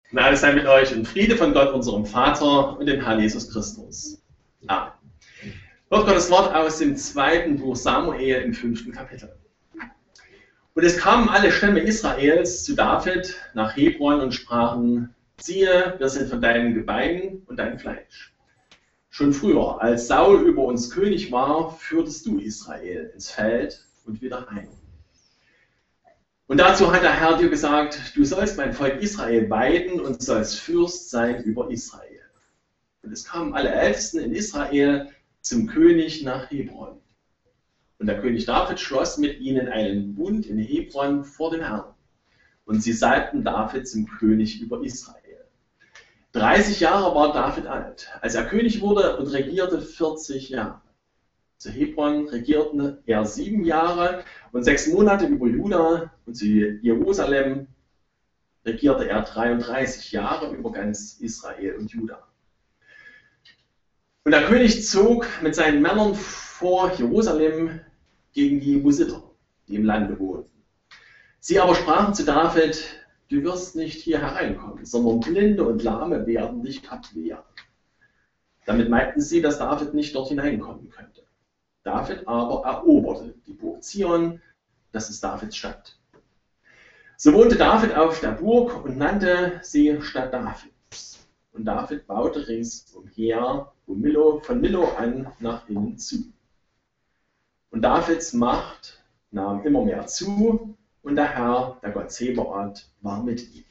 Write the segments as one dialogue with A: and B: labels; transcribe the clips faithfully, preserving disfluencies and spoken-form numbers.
A: Gnade sei mit euch und Friede von Gott, unserem Vater und dem Herrn Jesus Christus. Amen. Hört Gottes Wort aus dem zweiten Buch Samuel im fünften Kapitel. Und es kamen alle Stämme Israels zu David nach Hebron und sprachen: Siehe, wir sind von deinen Gebeinen und deinem Fleisch. Schon früher, als Saul über uns König war, führtest du Israel ins Feld und wieder heim. Und dazu hat der Herr dir gesagt: Du sollst mein Volk Israel weiden und sollst Fürst sein über Israel. Und es kamen alle Ältesten in Israel zum König nach Hebron. Und der König David schloss mit ihnen einen Bund in Hebron vor dem Herrn. Und sie salbten David zum König über Israel. dreißig Jahre war David alt, als er König wurde, und regierte vierzig Jahre. Zu Hebron regierte er sieben Jahre und sechs Monate über Juda, und zu Jerusalem regierte er dreiunddreißig Jahre über ganz Israel und Juda. Und der König zog mit seinen Männern vor Jerusalem gegen die Jebusiter, die im Lande wohnten. Sie aber sprachen zu David: Du wirst nicht hier hereinkommen, sondern Blinde und Lahme werden dich abwehren. Damit meinten sie, dass David nicht dort hineinkommen könnte. David aber eroberte die Burg Zion, das ist Davids Stadt. So wohnte David auf der Burg und nannte sie Stadt Davids. Und David baute ringsumher von Millo, von Millo an nach innen zu. Und Davids Macht nahm immer mehr zu, und der Herr, der Gott Zebaoth, war mit ihm.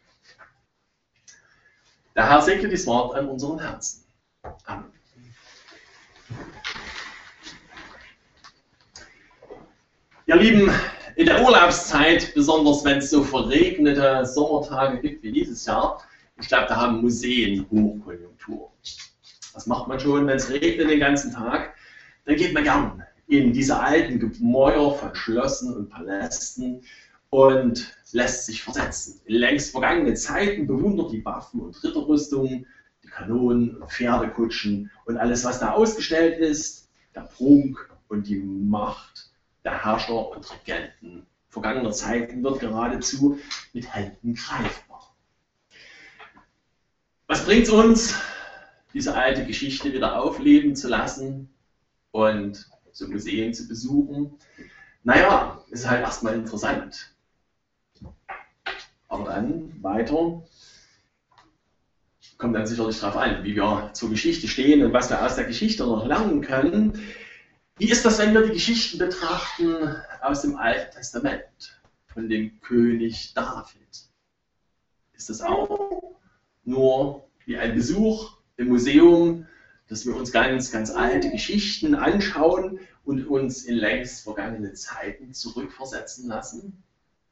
A: Der Herr segne das Wort an unseren Herzen. Amen. Ihr Lieben, in der Urlaubszeit, besonders wenn es so verregnete Sommertage gibt wie dieses Jahr, ich glaube, da haben Museen Hochkonjunktur. Was macht man schon, wenn es regnet den ganzen Tag? Dann geht man gern in diese alten Gemäuer von Schlössern und Palästen und lässt sich versetzen. In längst vergangenen Zeiten bewundert die Waffen und Ritterrüstungen, die Kanonen und Pferdekutschen und alles, was da ausgestellt ist, der Prunk und die Macht der Herrscher und Regenten vergangener Zeiten wird geradezu mit Händen greifbar. Was bringt es uns, diese alte Geschichte wieder aufleben zu lassen und so Museen zu besuchen? Naja, ist halt erstmal interessant. Aber dann weiter kommt dann sicherlich darauf an, wie wir zur Geschichte stehen und was wir aus der Geschichte noch lernen können. Wie ist das, wenn wir die Geschichten betrachten aus dem Alten Testament von dem König David? Ist das auch nur wie ein Besuch im Museum, dass wir uns ganz, ganz alte Geschichten anschauen und uns in längst vergangene Zeiten zurückversetzen lassen?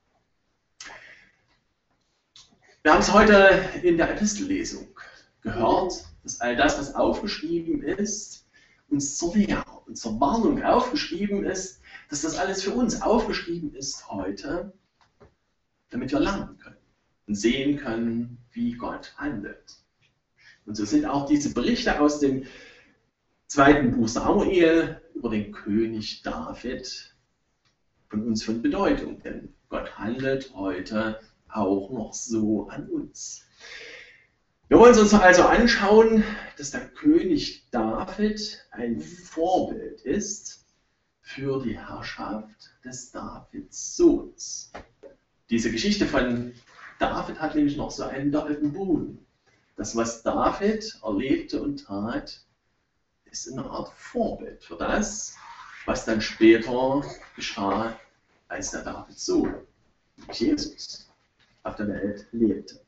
A: Wir haben es heute in der Epistellesung gehört, dass all das, was aufgeschrieben ist, uns zur Lehre und zur Warnung aufgeschrieben ist, dass das alles für uns aufgeschrieben ist heute, damit wir lernen können und sehen können, wie Gott handelt. Und so sind auch diese Berichte aus dem zweiten Buch Samuel über den König David von uns von Bedeutung, denn Gott handelt heute auch noch so an uns. Wir wollen uns also anschauen, dass der König David ein Vorbild ist für die Herrschaft des Davids Sohns. Diese Geschichte von David hat nämlich noch so einen doppelten Boden. Das, was David erlebte und tat, ist eine Art Vorbild für das, was dann später geschah, als der Davids Sohn, Jesus, auf der Welt lebte.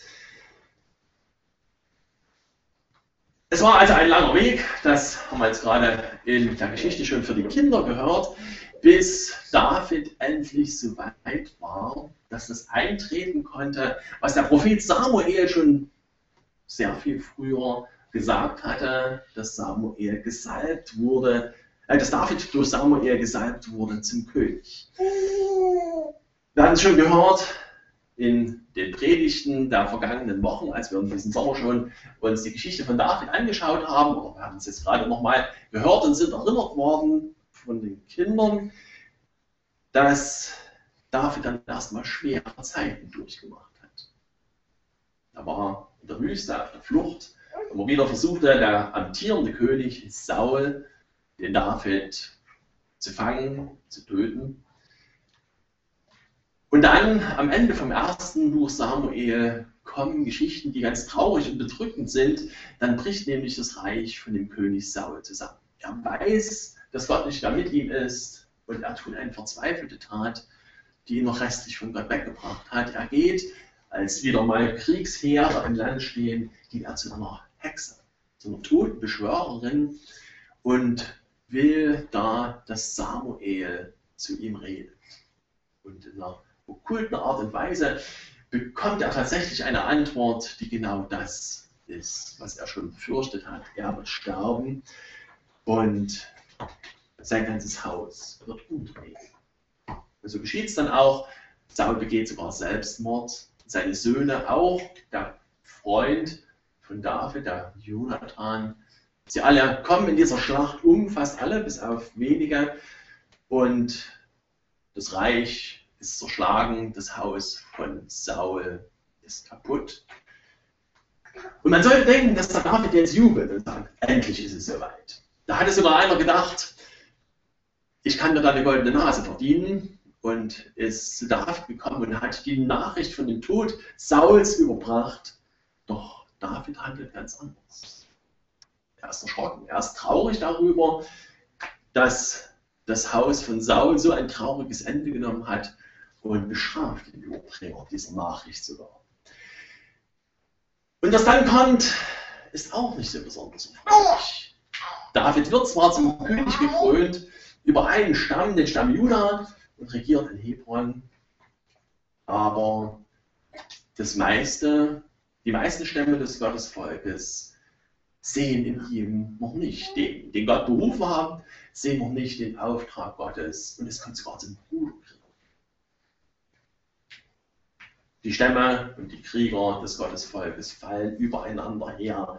A: Es war also ein langer Weg, das haben wir jetzt gerade in der Geschichte schon für die Kinder gehört, bis David endlich so weit war, dass das eintreten konnte, was der Prophet Samuel schon sehr viel früher gesagt hatte, dass Samuel gesalbt wurde, äh, dass David durch Samuel gesalbt wurde zum König. Wir haben es schon gehört in den Predigten der vergangenen Wochen, als wir in diesem Sommer schon uns die Geschichte von David angeschaut haben, oder wir haben es jetzt gerade nochmal gehört und sind erinnert worden von den Kindern, dass David dann erstmal schwere Zeiten durchgemacht hat. Wüste auf der Flucht. Immer wieder versuchte der amtierende König Saul, den David zu fangen, zu töten. Und dann am Ende vom ersten Buch Samuel kommen Geschichten, die ganz traurig und bedrückend sind. Dann bricht nämlich das Reich von dem König Saul zusammen. Er weiß, dass Gott nicht mehr mit ihm ist und er tut eine verzweifelte Tat, die ihn noch restlich von Gott weggebracht hat. Er geht, als wieder mal Kriegsheere im Land stehen, geht er zu einer Hexe, zu einer toten Beschwörerin und will da, dass Samuel zu ihm redet. Und in einer okkulten Art und Weise bekommt er tatsächlich eine Antwort, die genau das ist, was er schon befürchtet hat. Er wird sterben und sein ganzes Haus wird untergehen. Und so geschieht es dann auch. Saul begeht sogar Selbstmord. Seine Söhne auch, der Freund von David, der Jonathan. Sie alle kommen in dieser Schlacht um, fast alle, bis auf wenige. Und das Reich ist zerschlagen, das Haus von Saul ist kaputt. Und man sollte denken, dass der David jetzt jubelt und sagt, endlich ist es soweit. Da hatte sogar einer gedacht, ich kann mir da eine goldene Nase verdienen und ist zu David gekommen und hat die Nachricht von dem Tod Sauls überbracht. Doch David handelt ganz anders. Er ist erschrocken, er ist traurig darüber, dass das Haus von Saul so ein trauriges Ende genommen hat und bestraft den Überbringer dieser Nachricht sogar. Und was dann kommt, ist auch nicht so besonders erfreulich. David wird zwar zum König gekrönt über einen Stamm, den Stamm Juda, und regiert in Hebron, aber das meiste, die meisten Stämme des Gottesvolkes sehen in ihm noch nicht den, den Gott berufen haben, sehen noch nicht den Auftrag Gottes und es kommt sogar zum Bruderkrieg. Die Stämme und die Krieger des Gottesvolkes fallen übereinander her.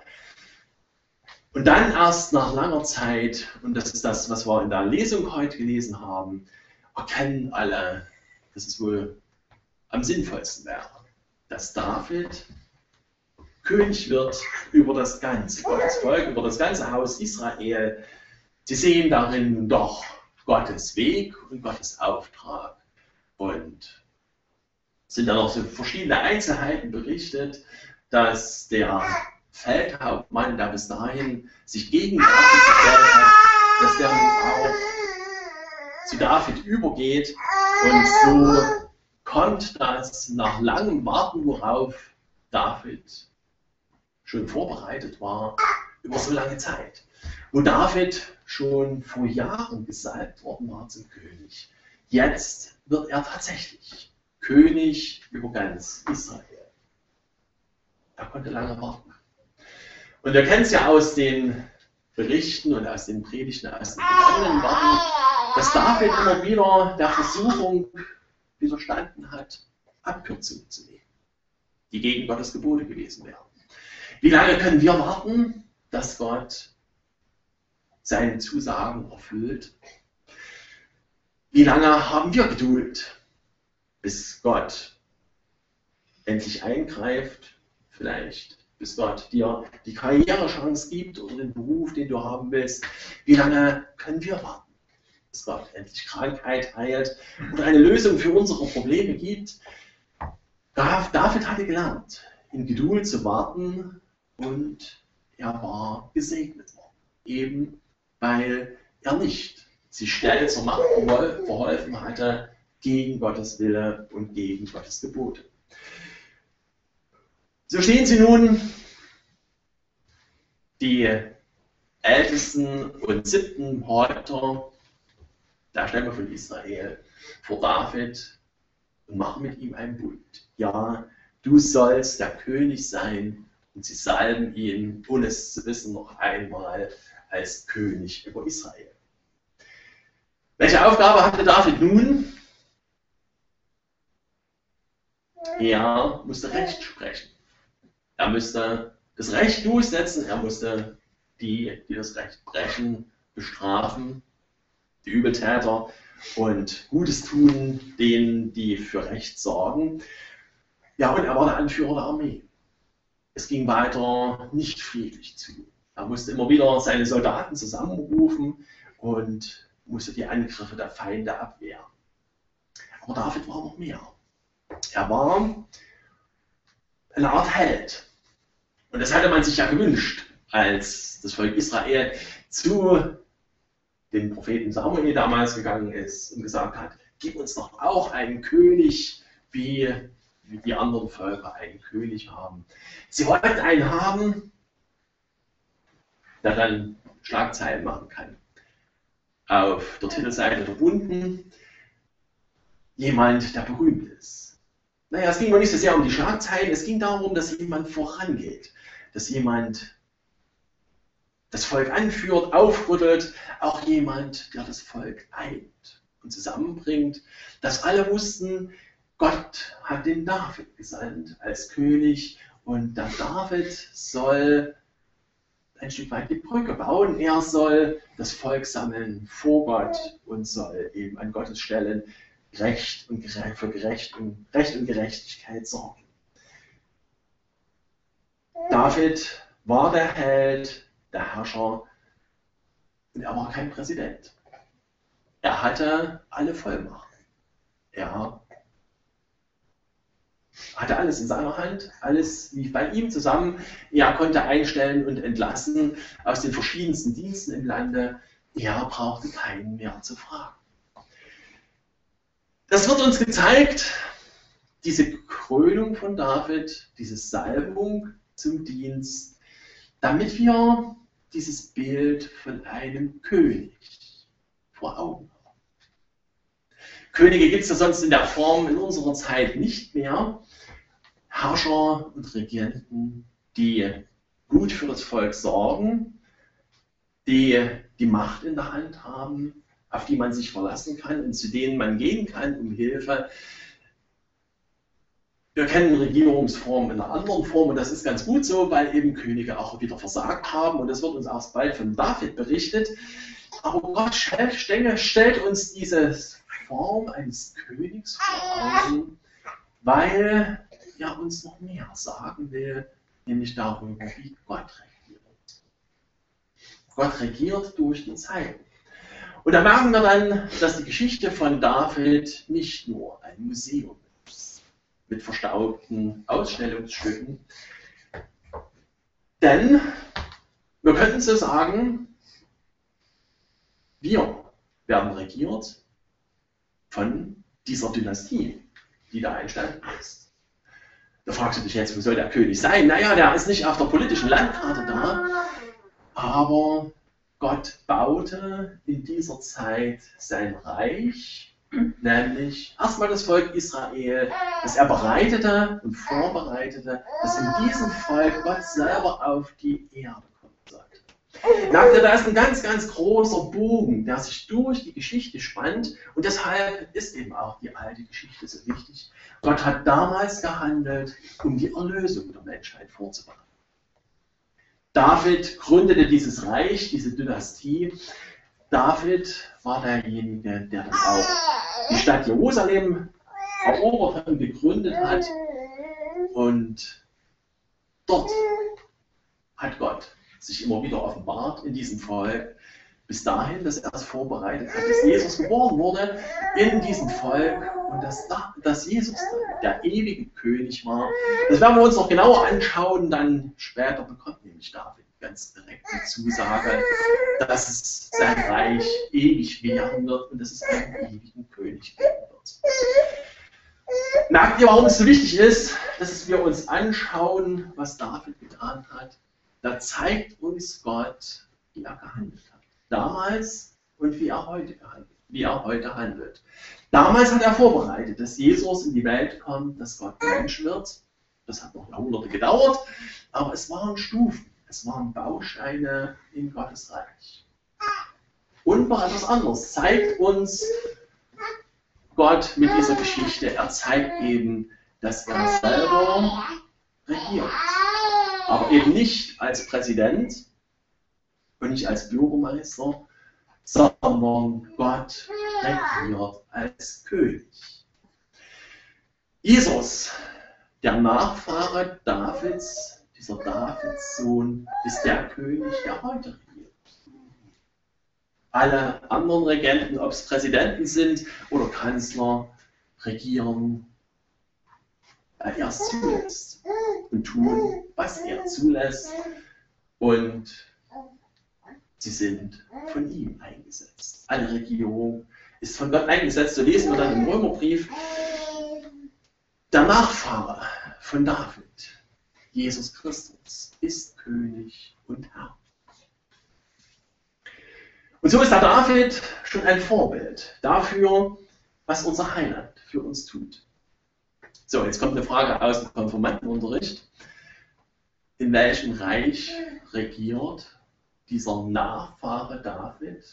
A: Und dann erst nach langer Zeit, und das ist das, was wir in der Lesung heute gelesen haben, erkennen alle, dass es wohl am sinnvollsten wäre, dass David König wird über das ganze Gottesvolk, über das ganze Haus Israel. Sie sehen darin doch Gottes Weg und Gottes Auftrag und sind dann auch so verschiedene Einzelheiten berichtet, dass der Feldhauptmann, der bis dahin sich gegen David gestellt hat, dass der auch zu David übergeht und so kommt das nach langem Warten, worauf David schon vorbereitet war, über so lange Zeit. Wo David schon vor Jahren gesalbt worden war zum König. Jetzt wird er tatsächlich König über ganz Israel. Er konnte lange warten. Und wir kennen es ja aus den Berichten und aus den Predigten aus den vergangenen Wochen, dass David immer wieder der Versuchung widerstanden hat, Abkürzungen zu nehmen, die gegen Gottes Gebote gewesen wären. Wie lange können wir warten, dass Gott seine Zusagen erfüllt? Wie lange haben wir Geduld, bis Gott endlich eingreift? Vielleicht bis Gott dir die Karrierechance gibt oder den Beruf, den du haben willst. Wie lange können wir warten, bis Gott endlich Krankheit heilt oder eine Lösung für unsere Probleme gibt? David hatte gelernt, in Geduld zu warten und er war gesegnet worden. Eben weil er nicht sich schnell zur Macht verholfen hatte gegen Gottes Wille und gegen Gottes Gebote. So stehen sie nun, die ältesten und siebten Häupter der Stämme von Israel, vor David und machen mit ihm einen Bund. Ja, du sollst der König sein, und sie salben ihn, ohne es zu wissen, noch einmal als König über Israel. Welche Aufgabe hatte David nun? Er musste Recht sprechen. Er musste das Recht durchsetzen, er musste die, die das Recht brechen, bestrafen, die Übeltäter, und Gutes tun denen, die für Recht sorgen. Ja, und er war der Anführer der Armee. es ging weiter nicht friedlich zu. Er musste immer wieder seine Soldaten zusammenrufen und musste die Angriffe der Feinde abwehren. Aber David war noch mehr. Er war eine Art Held. Und das hatte man sich ja gewünscht, als das Volk Israel zu dem Propheten Samuel damals gegangen ist und gesagt hat, gib uns doch auch einen König, wie, wie die anderen Völker einen König haben. Sie wollten einen haben, der dann Schlagzeilen machen kann. Auf der Titelseite verbunden, jemand, der berühmt ist. Naja, es ging noch nicht so sehr um die Schlagzeilen, es ging darum, dass jemand vorangeht, dass jemand das Volk anführt, aufrüttelt, auch jemand, der das Volk eint und zusammenbringt, dass alle wussten, Gott hat den David gesandt als König und der David soll ein Stück weit die Brücke bauen. Er soll das Volk sammeln vor Gott und soll eben an Gottes Stellen Recht und Gerecht, für Gerecht und, Recht und Gerechtigkeit sorgen. David war der Held, der Herrscher, und er war kein Präsident. Er hatte alle Vollmachten. Er hatte alles in seiner Hand, alles lief bei ihm zusammen. Er konnte einstellen und entlassen aus den verschiedensten Diensten im Lande. Er brauchte keinen mehr zu fragen. Das wird uns gezeigt, diese Krönung von David, diese Salbung zum Dienst, damit wir dieses Bild von einem König vor Augen haben. Könige gibt es ja sonst in der Form in unserer Zeit nicht mehr. Herrscher und Regenten, die gut für das Volk sorgen, die die Macht in der Hand haben, auf die man sich verlassen kann und zu denen man gehen kann um Hilfe. Wir kennen Regierungsformen in einer anderen Form und das ist ganz gut so, weil eben Könige auch wieder versagt haben und das wird uns auch bald von David berichtet. Aber Gott stellt uns diese Form eines Königs vor Augen, weil er uns noch mehr sagen will, nämlich darüber, wie Gott regiert. Gott regiert durch die Zeiten. Und da merken wir dann, dass die Geschichte von David nicht nur ein Museum ist, mit verstaubten Ausstellungsstücken. Denn wir könnten so sagen, wir werden regiert von dieser Dynastie, die da entstanden ist. Da fragst du dich jetzt, wo soll der König sein? Naja, der ist nicht auf der politischen Landkarte da, aber Gott baute in dieser Zeit sein Reich, nämlich erstmal das Volk Israel, das er bereitete und vorbereitete, dass in diesem Volk Gott selber auf die Erde kommen sollte. Merkt ihr, da ist ein ganz, ganz großer Bogen, der sich durch die Geschichte spannt und deshalb ist eben auch die alte Geschichte so wichtig. Gott hat damals gehandelt, um die Erlösung der Menschheit vorzubereiten. David gründete dieses Reich, diese Dynastie. David war derjenige, der dann auch die Stadt Jerusalem erobert und gegründet hat. Und dort hat Gott sich immer wieder offenbart in diesem Volk, bis dahin, dass er es vorbereitet hat, dass Jesus geboren wurde in diesem Volk und dass, dass Jesus dann der ewige König war. Das werden wir uns noch genauer anschauen, dann später bekommt nämlich David ganz direkt die Zusage, dass es sein Reich ewig währen wird und dass es einen ewigen König geben wird. Merkt ihr, warum es so wichtig ist, dass wir uns anschauen, was David getan hat? Da zeigt uns Gott, wie er gehandelt hat. Damals und wie er heute handelt, wie er heute handelt. Damals hat er vorbereitet, dass Jesus in die Welt kommt, dass Gott Mensch wird. Das hat noch Jahrhunderte gedauert, aber es waren Stufen, es waren Bausteine in Gottes Reich. Und noch etwas anderes zeigt uns Gott mit dieser Geschichte. Er zeigt eben, dass er selber regiert, aber eben nicht als Präsident und nicht als Bürgermeister, sondern Gott regiert als König. Jesus, der Nachfahre Davids, dieser Davids-Sohn ist der König, der heute regiert. Alle anderen Regenten, ob es Präsidenten sind oder Kanzler, regieren, weil er es zulässt und tun, was er zulässt. Und sie sind von ihm eingesetzt. Alle Regierung ist von Gott eingesetzt. So lesen wir dann im Römerbrief, der Nachfahre von David, Jesus Christus, ist König und Herr. Und so ist der David schon ein Vorbild dafür, was unser Heiland für uns tut. So, jetzt kommt eine Frage aus dem Konfirmandenunterricht. In welchem Reich regiert dieser Nachfahre David?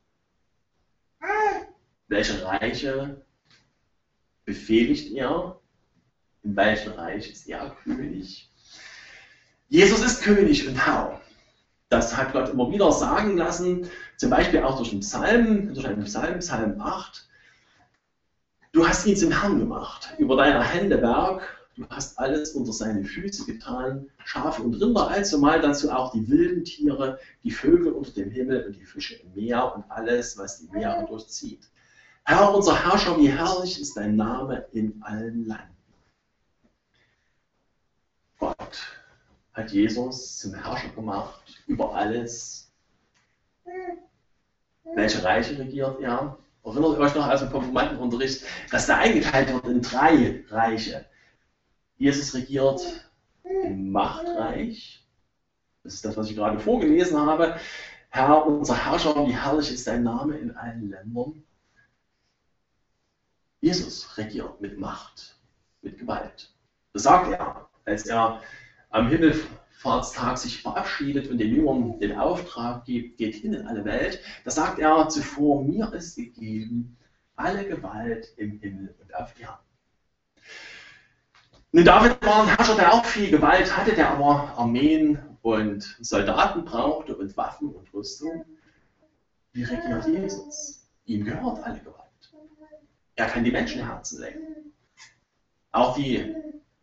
A: Welche Reiche befehligt er? In welchem Reich ist er König? Jesus ist König und Herr. Das hat Gott immer wieder sagen lassen, zum Beispiel auch durch den Psalm, durch einen Psalm, Psalm acht. Du hast ihn zum Herrn gemacht, über deine Hände Werk, du hast alles unter seine Füße getan, Schafe und Rinder, allzumal dazu auch die wilden Tiere, die Vögel unter dem Himmel und die Fische im Meer und alles, was die Meere durchzieht. Herr, unser Herrscher, wie herrlich ist dein Name in allen Landen. Gott hat Jesus zum Herrscher gemacht über alles. Welche Reiche regiert er? Erinnert euch noch aus dem Konfirmandenunterricht, dass da eingeteilt wird in drei Reiche. Jesus regiert im Machtreich. Das ist das, was ich gerade vorgelesen habe. Herr, unser Herrscher, wie herrlich ist dein Name in allen Ländern. Jesus regiert mit Macht, mit Gewalt. Das sagt er, als er am Himmelfahrtstag sich verabschiedet und den Jüngern den Auftrag gibt, geht hin in alle Welt. Da sagt er zuvor, mir ist gegeben alle Gewalt im Himmel und auf Erden. Nun, David war ein Herrscher, der auch viel Gewalt hatte, der aber Armeen und Soldaten brauchte und Waffen und Rüstung. Wie regiert Jesus? Ihm gehört alle Gewalt. Er kann die Menschenherzen lenken. Auch die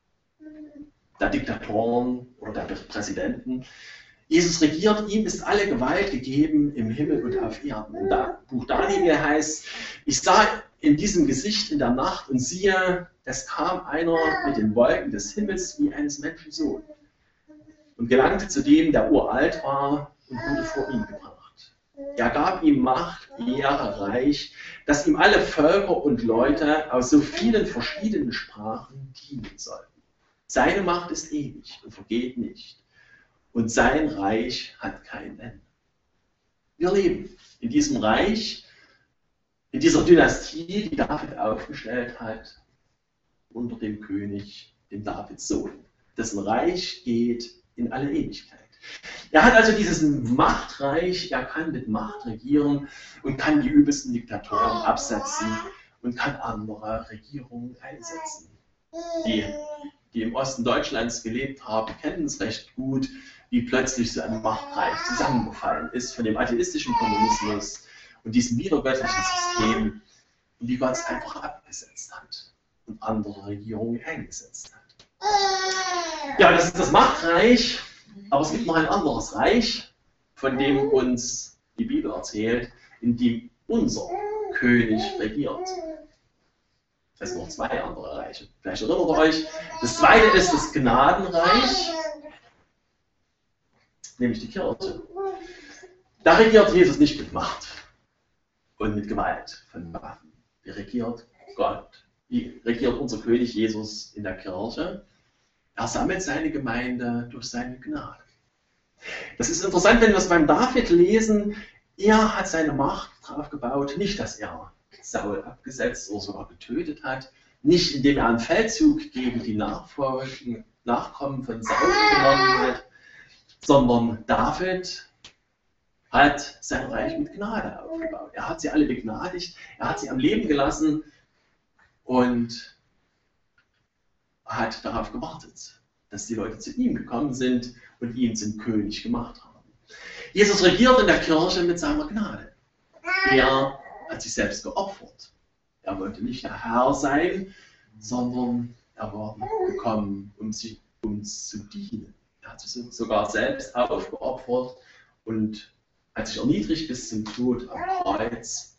A: der Diktatoren oder der Präsidenten. Jesus regiert, ihm ist alle Gewalt gegeben im Himmel und auf Erden. Im Buch Daniel heißt, ich sah in diesem Gesicht in der Nacht und siehe, es kam einer mit den Wolken des Himmels wie eines Menschen Sohn und gelangte zu dem, der uralt war und wurde vor ihn gebracht. Er gab ihm Macht, Ehre, Reich, dass ihm alle Völker und Leute aus so vielen verschiedenen Sprachen dienen sollten. Seine Macht ist ewig und vergeht nicht. Und sein Reich hat kein Ende. Wir leben in diesem Reich, in dieser Dynastie, die David aufgestellt hat, unter dem König, dem Davids Sohn. Dessen Reich geht in alle Ewigkeit. Er hat also dieses Machtreich, er kann mit Macht regieren und kann die übelsten Diktatoren absetzen und kann andere Regierungen einsetzen. Die die im Osten Deutschlands gelebt haben, kennen es recht gut, wie plötzlich so ein Machtreich zusammengefallen ist von dem atheistischen Kommunismus und diesem wiedergöttlichen System und wie Gott es einfach abgesetzt hat und andere Regierungen eingesetzt hat. Ja, das ist das Machtreich, aber es gibt noch ein anderes Reich, von dem uns die Bibel erzählt, in dem unser König regiert. Es sind noch zwei andere Reiche. Vielleicht erinnert ihr euch. Das zweite ist das Gnadenreich, nämlich die Kirche. Da regiert Jesus nicht mit Macht und mit Gewalt von Waffen. Wie regiert Gott? Wie regiert unser König Jesus in der Kirche? Er sammelt seine Gemeinde durch seine Gnade. Das ist interessant, wenn wir es beim David lesen. Er hat seine Macht darauf gebaut, nicht, dass er Saul abgesetzt oder sogar getötet hat, nicht indem er einen Feldzug gegen die Nachfolgen, Nachkommen von Saul genommen hat, sondern David hat sein Reich mit Gnade aufgebaut. Er hat sie alle begnadigt, er hat sie am Leben gelassen und hat darauf gewartet, dass die Leute zu ihm gekommen sind und ihn zum König gemacht haben. Jesus regiert in der Kirche mit seiner Gnade. Er hat sich selbst geopfert. Er wollte nicht der Herr sein, sondern er war gekommen, um sich, uns zu dienen. Er hat hat sich sogar selbst aufgeopfert und hat sich erniedrigt bis zum Tod am Kreuz.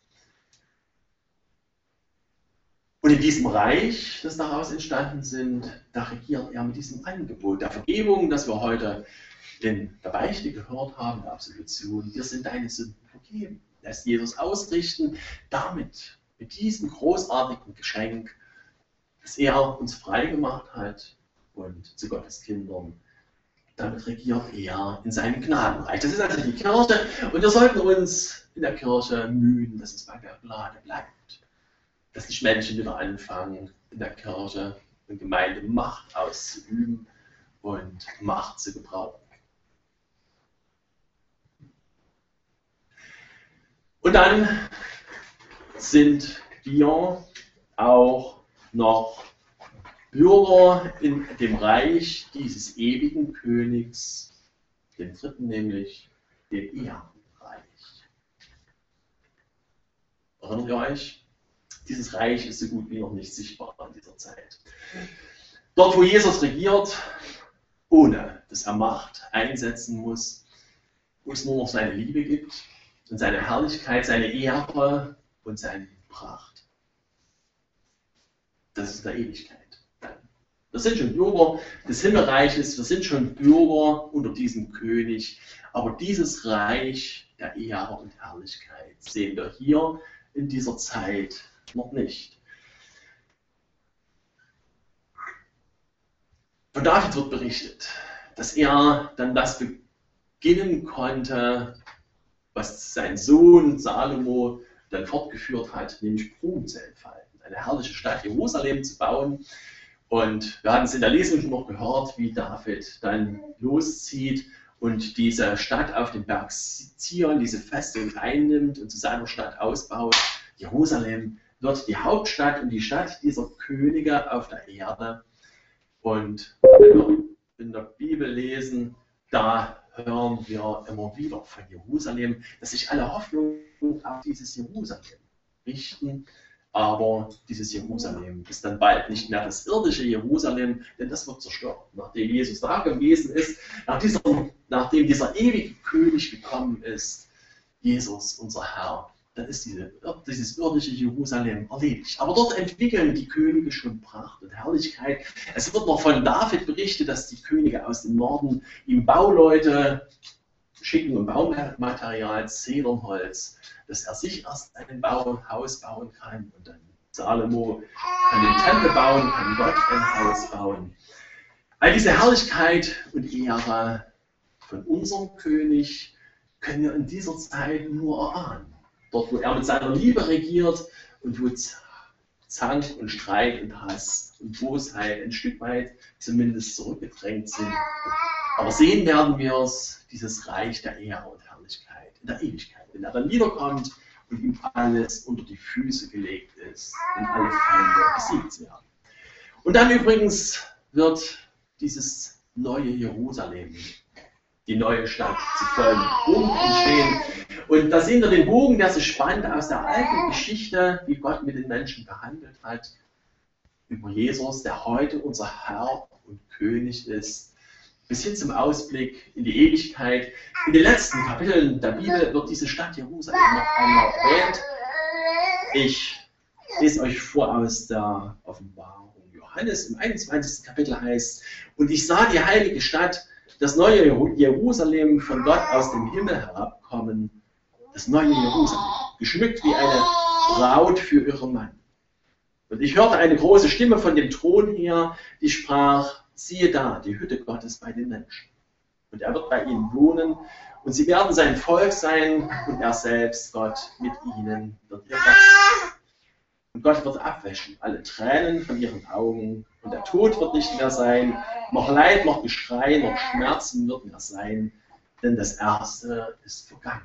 A: Und in diesem Reich, das daraus entstanden sind, da regiert er mit diesem Angebot der Vergebung, das wir heute in der Beichte gehört haben, der Absolution. Dir sind deine Sünden vergeben. Lässt Jesus ausrichten, damit, mit diesem großartigen Geschenk, das er uns frei gemacht hat und zu Gottes Kindern. Damit regiert er in seinem Gnadenreich. Das ist also die Kirche und wir sollten uns in der Kirche mühen, dass es bei der Gnade bleibt. Dass nicht Menschen wieder anfangen, in der Kirche und Gemeinde Macht auszuüben und Macht zu gebrauchen. Und dann sind wir auch noch Bürger in dem Reich dieses ewigen Königs, dem dritten nämlich, dem Ehrenreich. Erinnert ihr euch? Dieses Reich ist so gut wie noch nicht sichtbar in dieser Zeit. Dort, wo Jesus regiert, ohne dass er Macht einsetzen muss, wo es nur noch seine Liebe gibt und seine Herrlichkeit, seine Ehre und seine Pracht. Das ist der Ewigkeit. Wir sind schon Bürger des Himmelreiches, wir sind schon Bürger unter diesem König, aber dieses Reich der Ehre und Herrlichkeit sehen wir hier in dieser Zeit noch nicht. Von David wird berichtet, dass er dann das beginnen konnte, was sein Sohn Salomo dann fortgeführt hat, nämlich Ruhm zu entfalten, eine herrliche Stadt Jerusalem zu bauen. Und wir hatten es in der Lesung schon noch gehört, wie David dann loszieht und diese Stadt auf dem Berg Zion, diese Festung einnimmt und zu seiner Stadt ausbaut. Jerusalem wird die Hauptstadt und die Stadt dieser Könige auf der Erde. Und wenn wir in der Bibel lesen, da hören wir immer wieder von Jerusalem, dass sich alle Hoffnungen auf dieses Jerusalem richten. Aber dieses Jerusalem ist dann bald nicht mehr das irdische Jerusalem, denn das wird zerstört. Nachdem Jesus da gewesen ist, nach diesem, nachdem dieser ewige König gekommen ist, Jesus, unser Herr, dann ist diese, dieses irdische Jerusalem erledigt. Aber dort entwickeln die Könige schon Pracht und Herrlichkeit. Es wird noch von David berichtet, dass die Könige aus dem Norden ihm Bauleute schicken und Baumaterial, Zedernholz, dass er sich erst ein Bau, Haus bauen kann und dann Salomo kann den Tempel bauen, kann Gott ein Haus bauen. All diese Herrlichkeit und Ehre von unserem König können wir in dieser Zeit nur erahnen. Dort, wo er mit seiner Liebe regiert und wo Zank und Streit und Hass und Bosheit ein Stück weit zumindest zurückgedrängt sind. Aber sehen werden wir es, dieses Reich der Ehre und Herrlichkeit in der Ewigkeit, wenn er dann wiederkommt und ihm alles unter die Füße gelegt ist und alle Feinde besiegt werden. Und dann übrigens wird dieses neue Jerusalem, die neue Stadt, zu vollen Bogen entstehen. Und da sehen wir den Bogen, der sich spannt aus der alten Geschichte, wie Gott mit den Menschen gehandelt hat, über Jesus, der heute unser Herr und König ist, bis hin zum Ausblick in die Ewigkeit. In den letzten Kapiteln der Bibel wird diese Stadt Jerusalem noch einmal erwähnt. Ich lese euch vor aus der Offenbarung Johannes. Im einundzwanzigsten Kapitel heißt: Und ich sah die heilige Stadt, das neue Jerusalem, von Gott aus dem Himmel herabkommen, das neue Jerusalem, geschmückt wie eine Braut für ihren Mann. Und ich hörte eine große Stimme von dem Thron her, die sprach: Siehe da, die Hütte Gottes bei den Menschen. Und er wird bei ihnen wohnen, und sie werden sein Volk sein, und er selbst, Gott, mit ihnen wird ihr Gott sein. Und Gott wird abwäschen alle Tränen von ihren Augen, und der Tod wird nicht mehr sein, noch Leid, noch Geschrei, noch Schmerzen wird mehr sein, denn das Erste ist vergangen.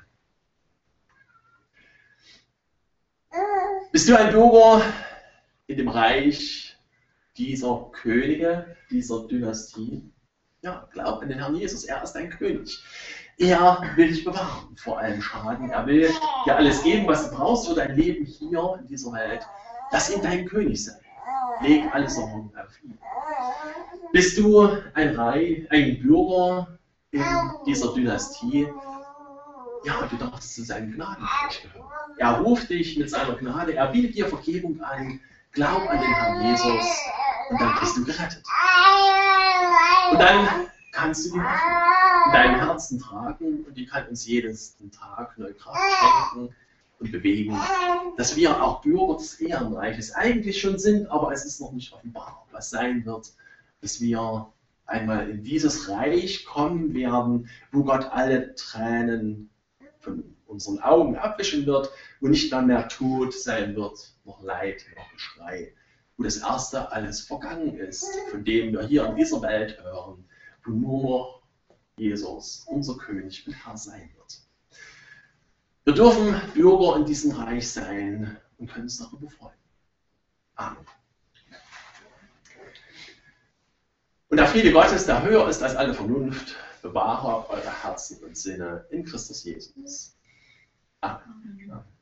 A: Bist du ein Bürger in dem Reich dieser Könige, dieser Dynastie? Ja, glaub an den Herrn Jesus, er ist ein König. Er will dich bewahren vor allem Schaden. Er will dir alles geben, was du brauchst für dein Leben hier in dieser Welt. Lass ihn dein König sein. Leg alle Sorgen auf ihn. Bist du ein Reich, ein Bürger in dieser Dynastie? Ja, du darfst zu seinem Gnadenreich gehören. Er ruft dich mit seiner Gnade, er bietet dir Vergebung an, glaub an den Herrn Jesus und dann bist du gerettet. Und dann kannst du die Hoffnung in deinem Herzen tragen und die kann uns jeden Tag neue Kraft schenken und bewegen, dass wir auch Bürger des Ehrenreiches eigentlich schon sind, aber es ist noch nicht offenbar, was sein wird, dass wir einmal in dieses Reich kommen werden, wo Gott alle Tränen von unseren Augen abwischen wird, wo nicht mal mehr Tod sein wird, noch Leid, noch Geschrei, wo das Erste alles vergangen ist, von dem wir hier in dieser Welt hören, wo nur noch Jesus, unser König und Herr sein wird. Wir dürfen Bürger in diesem Reich sein und können uns darüber freuen. Amen. Und der Friede Gottes, der höher ist als alle Vernunft, bewahre eure Herzen und Sinne in Christus Jesus. Amen.